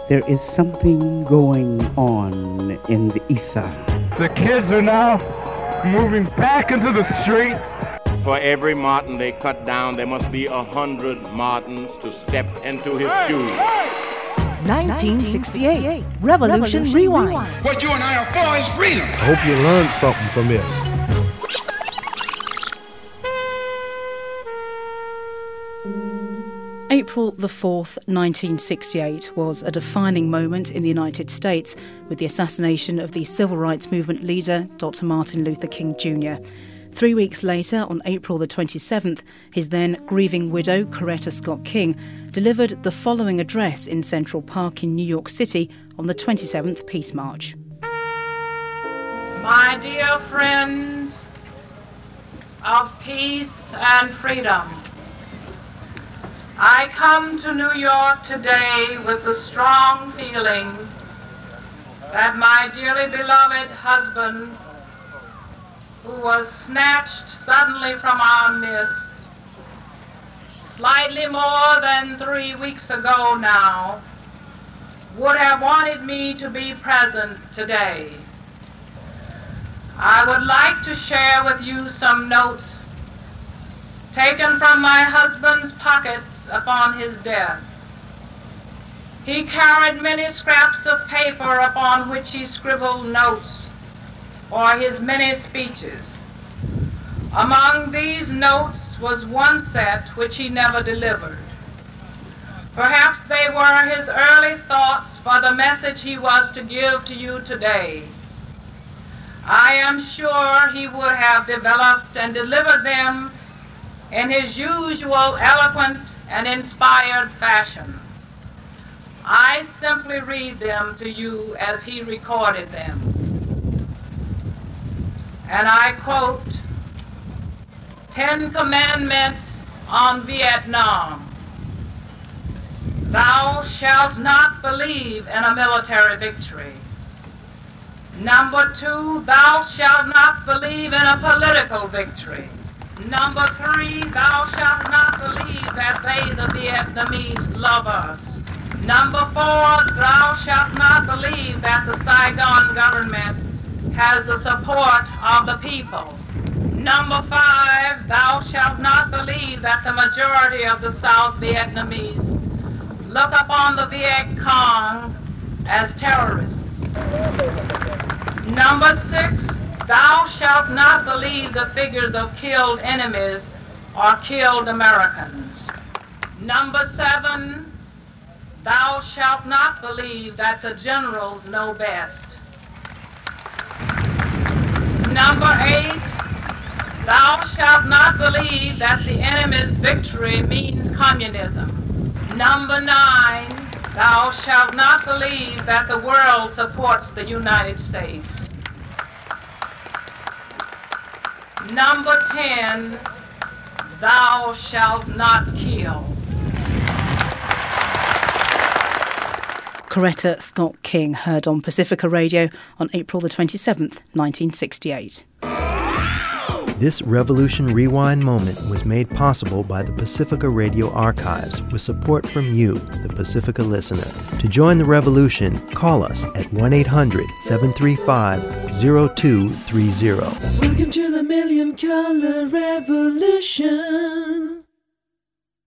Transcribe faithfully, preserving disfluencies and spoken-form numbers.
There is something going on in the ether. The kids are now moving back into the street. For every martin they cut down, there must be a hundred martins to step into his hey, shoes. Hey! nineteen sixty-eight, Revolution, Revolution Rewind. Rewind. What you and I are for is freedom. I hope you learned something from this. April the fourth, nineteen sixty-eight was a defining moment in the United States with the assassination of the civil rights movement leader, Doctor Martin Luther King Junior Three weeks later, on April the twenty-seventh, his then grieving widow, Coretta Scott King, delivered the following address in Central Park in New York City on the twenty-seventh Peace March. My dear friends of peace and freedom, I come to New York today with the strong feeling that my dearly beloved husband, who was snatched suddenly from our midst slightly more than three weeks ago now, would have wanted me to be present today. I would like to share with you some notes taken from my husband's pockets upon his death. He carried many scraps of paper upon which he scribbled notes for his many speeches. Among these notes was one set which he never delivered. Perhaps they were his early thoughts for the message he was to give to you today. I am sure he would have developed and delivered them in his usual eloquent and inspired fashion. I simply read them to you as he recorded them. And I quote, Ten Commandments on Vietnam. Thou shalt not believe in a military victory. Number two, thou shalt not believe in a political victory. Number three, thou shalt not believe that they, the Vietnamese, love us. Number four, thou shalt not believe that the Saigon government has the support of the people. Number five, thou shalt not believe that the majority of the South Vietnamese look upon the Viet Cong as terrorists. Number six, thou shalt not believe the figures of killed enemies or killed Americans. Number seven, thou shalt not believe that the generals know best. Number eight, thou shalt not believe that the enemy's victory means communism. Number nine, thou shalt not believe that the world supports the United States. Number ten, thou shalt not kill. Coretta Scott King, heard on Pacifica Radio on April the twenty-seventh, nineteen sixty-eight. This Revolution Rewind moment was made possible by the Pacifica Radio Archives with support from you, the Pacifica listener. To join the revolution, call us at one eight hundred, seven three five, zero two three zero. Welcome to the Million Color Revolution.